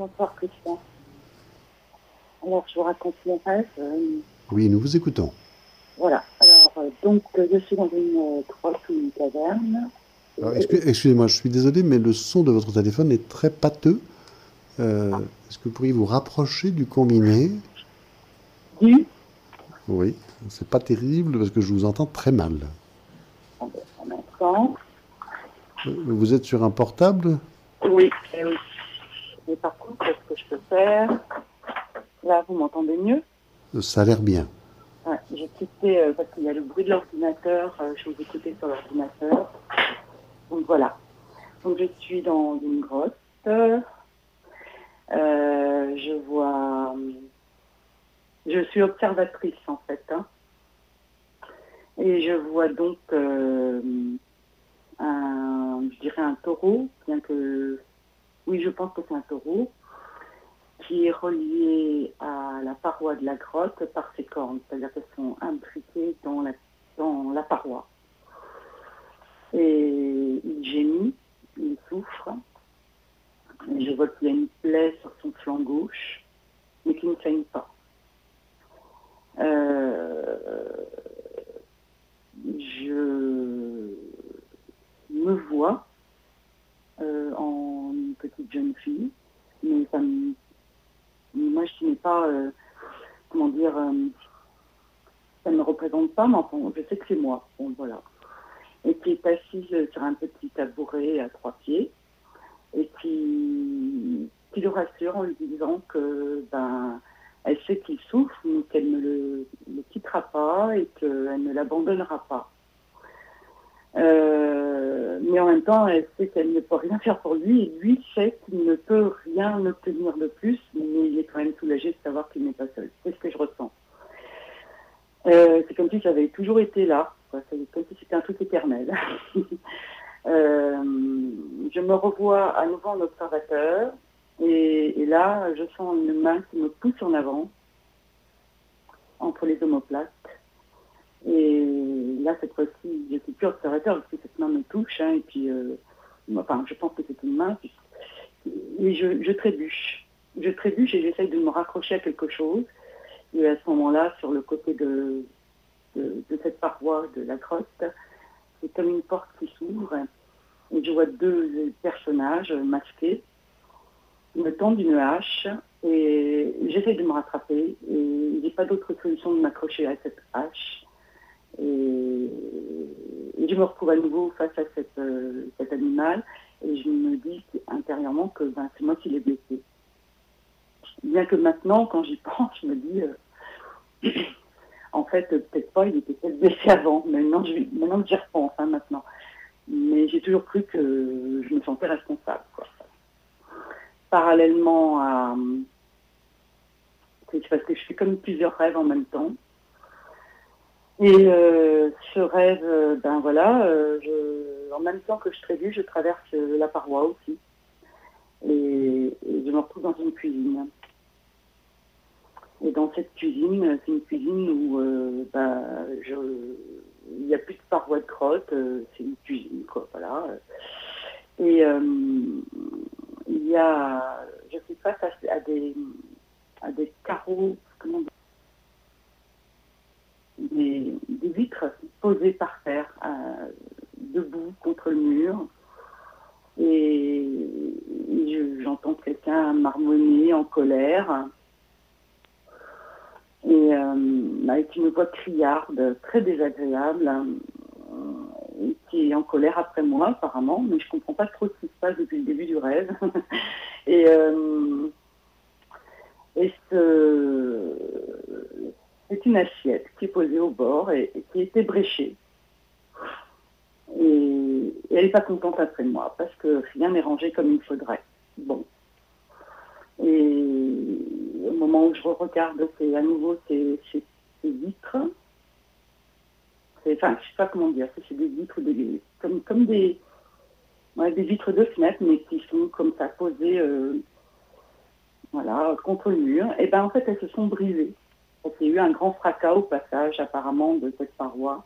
Bonsoir, Christian. Alors, je vous raconte mon rêve. Oui, nous vous écoutons. Voilà. Alors, je suis dans une grotte ou une caverne. Alors, Et, excusez-moi, je suis désolé, mais le son de votre téléphone est très pâteux. ah, Est-ce que vous pourriez vous rapprocher du combiné? du, Oui, c'est pas terrible parce que je vous entends très mal. attendez un instant. Vous êtes sur un portable? Oui, oui. Mais par contre, ce que je peux faire, là, vous m'entendez mieux? Ça a l'air bien. Ouais, j'ai quitté, parce qu'il y a le bruit de l'ordinateur. Je vous écoutais sur l'ordinateur. Donc, voilà. Donc, je suis dans une grotte. Je vois. Je suis observatrice, en fait. Hein. Et je vois donc je dirais un taureau, bien que, oui, je pense que c'est un taureau, qui est relié à la paroi de la grotte par ses cornes, c'est-à-dire qu'elles sont imbriquées dans la paroi. Et il gémit, il souffre, et je vois qu'il y a une plaie sur son flanc gauche, mais qui ne saigne pas. Je me vois en une petite jeune fille, mais ça me m'imaginez pas, comment dire, ça ne me représente pas, mais enfin, je sais que c'est moi. Bon, voilà. Et qui est assise sur un petit tabouret à 3 pieds et qui le rassure en lui disant que elle sait qu'il souffre, mais qu'elle ne le quittera pas et qu'elle ne l'abandonnera pas. Mais en même temps, elle sait qu'elle ne peut rien faire pour lui et lui sait qu'il ne peut rien obtenir de plus, mais il est quand même soulagé de savoir qu'il n'est pas seul. C'est ce que je ressens. C'est comme si ça avait toujours été là, quoi. C'est comme si c'était un truc éternel. Je me revois à nouveau en observateur et là, je sens une main qui me pousse en avant entre les omoplates. Et là, cette fois-ci, je ne suis plus observateur parce que cette main me touche. Hein, et puis, je pense que c'est une main. Et je trébuche. Je trébuche et j'essaye de me raccrocher à quelque chose. Et à ce moment-là, sur le côté de cette paroi de la grotte, c'est comme une porte qui s'ouvre. Et je vois deux personnages masqués qui me tendent une hache. Et j'essaye de me rattraper. Et j'ai pas d'autre solution de m'accrocher à cette hache. Et je me retrouve à nouveau face à cet animal et je me dis intérieurement que c'est moi qui l'ai blessé. Bien que maintenant, quand j'y pense, je me dis, en fait, peut-être pas, il était peut-être blessé avant. Maintenant que j'y repense, hein, maintenant. Mais j'ai toujours cru que je me sentais responsable, quoi. Parallèlement à... C'est parce que je fais comme plusieurs rêves en même temps. Et ce rêve, en même temps que je trébuche, je traverse la paroi aussi. Et je me retrouve dans une cuisine. Et dans cette cuisine, c'est une cuisine où il n'y a plus de paroi de grotte, c'est une cuisine, quoi, voilà. Et je suis face à des carreaux, des vitres posées par terre, debout contre le mur. Et j'entends quelqu'un marmonner en colère. Et avec une voix criarde, très désagréable, et qui est en colère après moi apparemment, mais je ne comprends pas trop ce qui se passe depuis le début du rêve. et c'est une assiette qui est posée au bord et qui était bréchée. Et elle n'est pas contente après moi, parce que rien n'est rangé comme il faudrait. Bon. Et au moment où je regarde, c'est à nouveau ces vitres. Enfin, je sais pas comment dire, c'est des vitres, comme des vitres de fenêtre, mais qui sont comme ça posées contre le mur. Et en fait, elles se sont brisées. Parce qu'il y a eu un grand fracas au passage, apparemment, de cette paroi.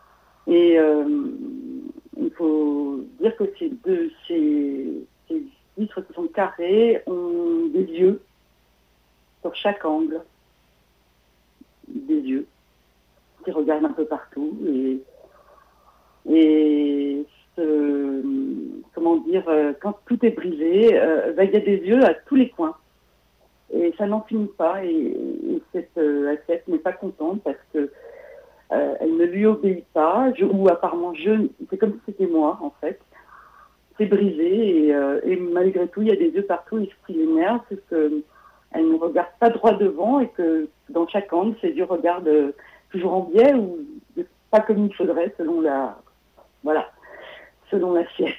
Et il faut dire que ces vitres qui sont carrées ont des yeux sur chaque angle, des yeux qui regardent un peu partout et comment dire, quand tout est brisé, il y a des yeux à tous les coins. Et ça n'en finit pas. Et cette assiette n'est pas contente parce que elle ne lui obéit pas. Ou apparemment, c'est comme si c'était moi, en fait. C'est brisé et malgré tout, il y a des yeux partout. Et ce qui l'énerve, c'est qu'elle ne regarde pas droit devant et que dans chaque angle, ses yeux regardent toujours en biais ou pas comme il faudrait selon selon l'assiette.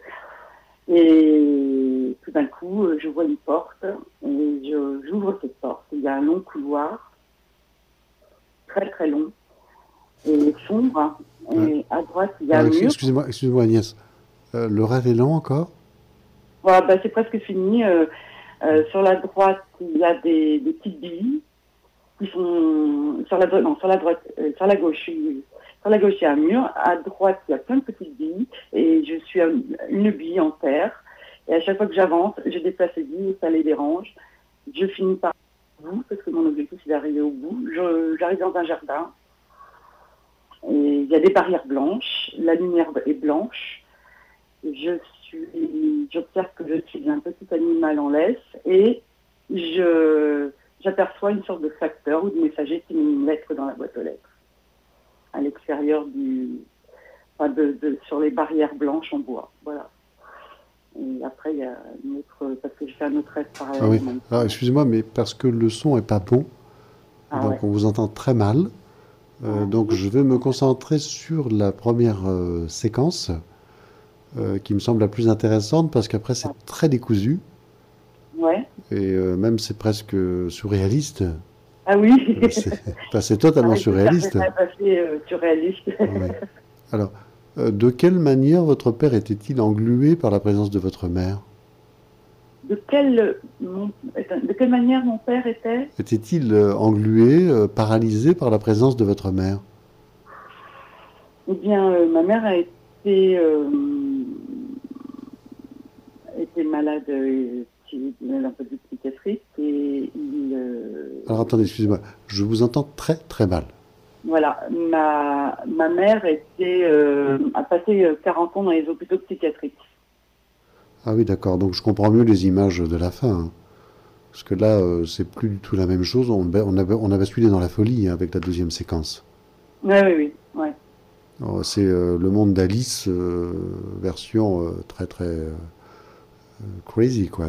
Et tout d'un coup, je vois une porte et j'ouvre cette porte. Il y a un long couloir, très très long et sombre. Hein. Ouais. Et à droite, il y a un mur. Excusez-moi Agnès. Le rêve est lent encore? Voilà, c'est presque fini. Sur la droite, il y a des petites billes qui sont sur la droite, non, sur la droite, sur la gauche. Sur la gauche, il y a un mur. À droite, il y a plein de petites billes. Et je suis à une bille en terre. Et à chaque fois que j'avance, je déplace les billes, ça les dérange. Je finis par le bout, parce que mon objectif, c'est d'arriver au bout. J'arrive dans un jardin. Et il y a des barrières blanches. La lumière est blanche. J'observe que je suis un petit animal en laisse. Et j'aperçois une sorte de facteur ou de messager qui met une lettre dans la boîte aux lettres. À l'extérieur sur les barrières blanches en bois. Voilà. Et après, il y a une autre, parce que je fais un autre rêve Ah oui. parallèlement. Alors, excusez-moi, mais parce que le son est pas bon, donc Ouais. on vous entend très mal. Donc je vais me concentrer sur la première séquence qui me semble la plus intéressante parce qu'après c'est très décousu Ouais. et même c'est presque surréaliste. Ah oui. C'est totalement surréaliste. C'est assez surréaliste. Oui. Alors, de quelle manière votre père était-il englué par la présence de votre mère? De quelle manière mon père était? Était-il englué, paralysé par la présence de votre mère? Eh bien, ma mère a était malade, d'un peu de psychiatrique et Alors attendez, excusez-moi, je vous entends très très mal. voilà, ma mère a passé 40 ans dans les hôpitaux psychiatriques. Ah oui, d'accord, donc je comprends mieux les images de la fin, hein. Parce que là, c'est plus du tout la même chose, on a basculé dans la folie hein, avec la deuxième séquence. Oui. Ouais. C'est le monde d'Alice, version très très crazy, quoi.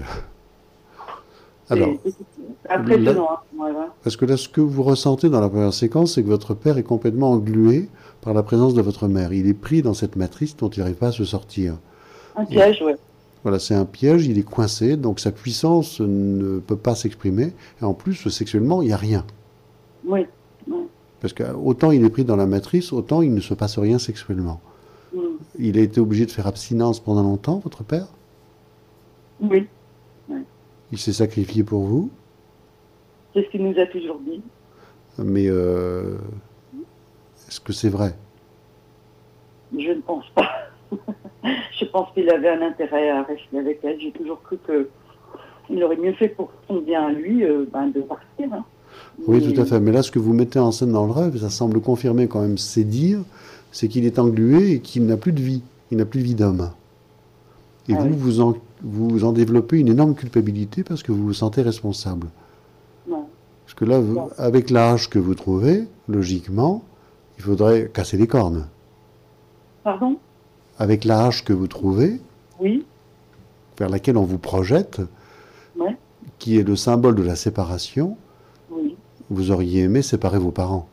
Alors, C'est impressionnant. Hein. Voilà. parce que là, ce que vous ressentez dans la première séquence, c'est que votre père est complètement englué par la présence de votre mère. Il est pris dans cette matrice dont il n'arrive pas à se sortir. Un piège, ouais. Voilà, c'est un piège, il est coincé, donc sa puissance ne peut pas s'exprimer. Et en plus, sexuellement, il n'y a rien. Oui. Parce que autant il est pris dans la matrice, autant il ne se passe rien sexuellement. Mm. Il a été obligé de faire abstinence pendant longtemps, votre père? Oui. Il s'est sacrifié pour vous, C'est ce qu'il nous a toujours dit. mais est-ce que c'est vrai? Je ne pense pas. Je pense qu'il avait un intérêt à rester avec elle. J'ai toujours cru qu'il aurait mieux fait pour son bien à lui de partir. Hein. Oui, tout à fait. Mais là, ce que vous mettez en scène dans le rêve, ça semble confirmer quand même ses dires, c'est qu'il est englué et qu'il n'a plus de vie. Il n'a plus de vie d'homme. Et Ah vous en développez une énorme culpabilité parce que vous vous sentez responsable. Non. Parce que là, avec la hache que vous trouvez, logiquement, il faudrait casser les cornes. Pardon? Avec la hache que vous trouvez, Oui. vers laquelle on vous projette, Ouais. qui est le symbole de la séparation, Oui. vous auriez aimé séparer vos parents.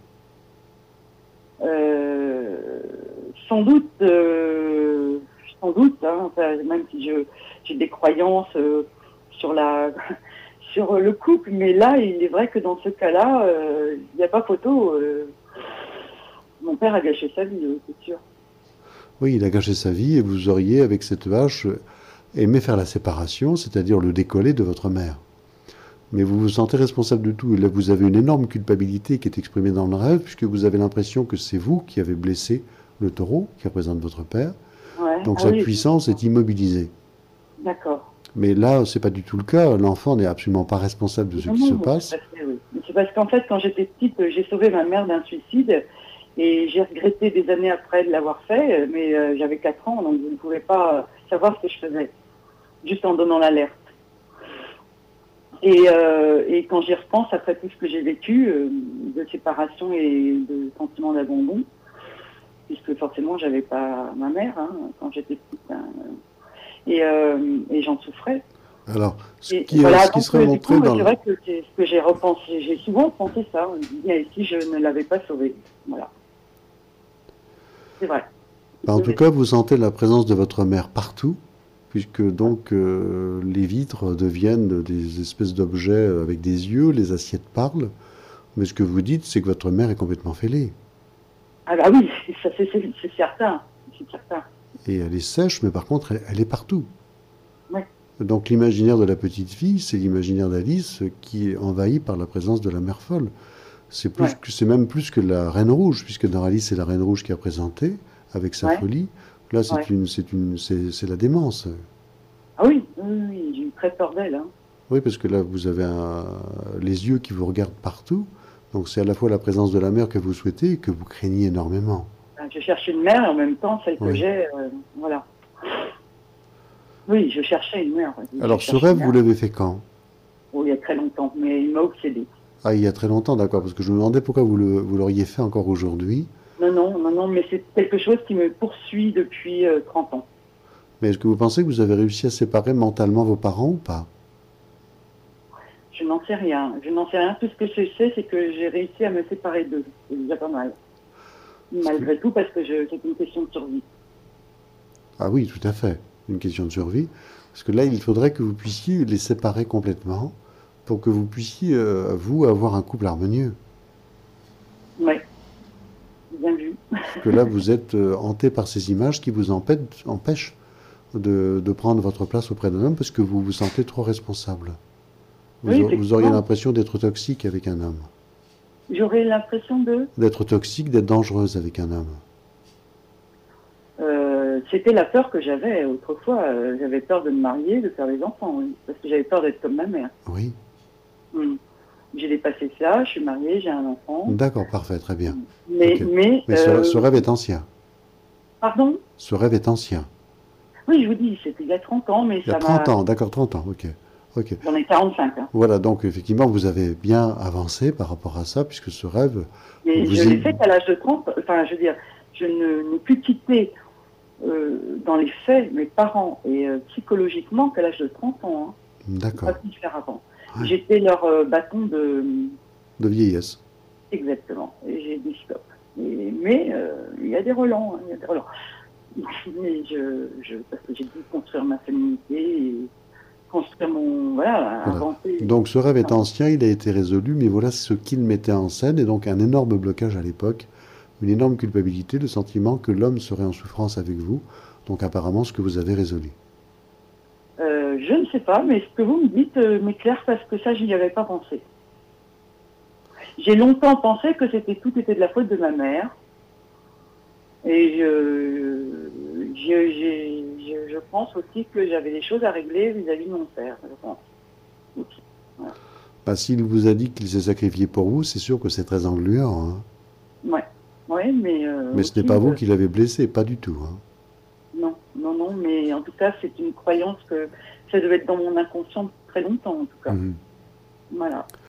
Sans doute, hein, enfin, même si j'ai des croyances sur sur le couple, mais là, il est vrai que dans ce cas-là, il n'y a pas photo. Mon père a gâché sa vie, c'est sûr. Oui, il a gâché sa vie et vous auriez, avec cette hache, aimé faire la séparation, c'est-à-dire le décoller de votre mère. Mais vous vous sentez responsable de tout. Et là, vous avez une énorme culpabilité qui est exprimée dans le rêve, puisque vous avez l'impression que c'est vous qui avez blessé le taureau, qui représente votre père. Ouais. Donc Ah sa oui. puissance est immobilisée. D'accord. Mais là, c'est pas du tout le cas. L'enfant n'est absolument pas responsable de ce Non, qui se non, mais tout passe. à fait, oui. Mais c'est parce qu'en fait, quand j'étais petite, j'ai sauvé ma mère d'un suicide et j'ai regretté des années après de l'avoir fait, mais j'avais 4 ans, donc je ne pouvais pas savoir ce que je faisais, juste en donnant l'alerte. Et quand j'y repense, après tout ce que j'ai vécu, de séparation et de sentiment d'abandon, puisque forcément, j'avais pas ma mère quand j'étais petite, hein, et j'en souffrais. Alors, Et voilà, ce qui donc serait du montré coup, dans c'est le... vrai que c'est ce que j'ai repensé. J'ai souvent pensé ça. On me dit, et si je ne l'avais pas sauvé. Voilà, c'est vrai. En tout cas, vous sentez la présence de votre mère partout, puisque donc les vitres deviennent des espèces d'objets avec des yeux, les assiettes parlent, mais ce que vous dites, c'est que votre mère est complètement fêlée. Ah bah oui, ça c'est certain. C'est certain. Et elle est sèche, mais par contre, elle est partout. Ouais, Donc l'imaginaire de la petite fille, c'est l'imaginaire d'Alice qui est envahi par la présence de la mère folle. ouais, C'est même plus que la Reine Rouge, puisque dans Alice, c'est la Reine Rouge qui a présenté, avec sa ouais, folie. Là, ouais. c'est la démence. Ah oui, oui, oui, oui, j'ai eu très peur d'elle. Hein. Oui, parce que là, vous avez les yeux qui vous regardent partout. Donc c'est à la fois la présence de la mère que vous souhaitez et que vous craignez énormément. Je cherche une mère et en même temps, celle que Oui. j'ai, voilà. Oui, je cherchais une mère. Je Alors ce cherche une rêve, vous mère. l'avez fait quand? Oh, il y a très longtemps, mais il m'a obsédée. Ah, il y a très longtemps, d'accord, parce que je me demandais pourquoi vous l'auriez fait encore aujourd'hui. Non, non, non, non, mais c'est quelque chose qui me poursuit depuis 30 ans. Mais est-ce que vous pensez que vous avez réussi à séparer mentalement vos parents ou pas? Je n'en sais rien. Je n'en sais rien. Tout ce que je sais, c'est que j'ai réussi à me séparer d'eux. C'est déjà pas mal. Parce que- Malgré tout, parce que c'est une question de survie. Ah oui, tout à fait. Une question de survie. Parce que là, il faudrait que vous puissiez les séparer complètement pour que vous puissiez, vous, avoir un couple harmonieux. Oui, bien vu. Parce que là, vous êtes hanté par ces images qui vous empêchent de prendre votre place auprès d'un homme parce que vous vous sentez trop responsable. Oui, Vous auriez effectivement. l'impression d'être toxique avec un homme. J'aurais l'impression de... D'être toxique, d'être dangereuse avec un homme. C'était la peur que j'avais autrefois. J'avais peur de me marier, de faire des enfants, oui, parce que j'avais peur d'être comme ma mère. Oui. Hmm. J'ai dépassé ça, je suis mariée, j'ai un enfant. D'accord, parfait, très bien. Mais, Ok. mais Mais ce rêve est ancien. pardon? Ce rêve est ancien. Oui, je vous dis, c'était il y a 30 ans, mais Il y a ça 30 m'a... ans, d'accord, 30 ans, ok. Ok. J'en ai 45, hein. Voilà, donc effectivement, vous avez bien avancé par rapport à ça, puisque ce rêve, Mais je vous l'ai est... fait qu'à l'âge de 30. Enfin, je veux dire, je n'ai pu quitter dans les faits mes parents et psychologiquement qu'à l'âge de 30 ans. Hein. Je n'ai pas D'accord. pu le faire avant. Ouais. J'étais leur bâton de... De vieillesse. Exactement. Et j'ai dit stop. Mais il y a des relents. Hein, il y a des relents. Mais parce que j'ai dû construire ma féminité et construire mon... Voilà, Voilà. inventer... Donc ce rêve est Non. ancien, il a été résolu, mais voilà ce qu'il mettait en scène, et donc un énorme blocage à l'époque, une énorme culpabilité, le sentiment que l'homme serait en souffrance avec vous, donc apparemment ce que vous avez résolu. Je ne sais pas, mais ce que vous me dites m'éclaire parce que ça, je n'y avais pas pensé. J'ai longtemps pensé que tout était de la faute de ma mère. Et je pense aussi que j'avais des choses à régler vis-à-vis de mon père, je pense. Aussi. Voilà. Bah, s'il vous a dit qu'il s'est sacrifié pour vous, c'est sûr que c'est très engluant, hein. Ouais. Ouais, mais Mais ce n'est aussi, pas vous qui l'avez blessé, pas du tout, hein. non, non, non, mais en tout cas, c'est une croyance que ça devait être dans mon inconscient très longtemps, en tout cas. Mhm. Voilà.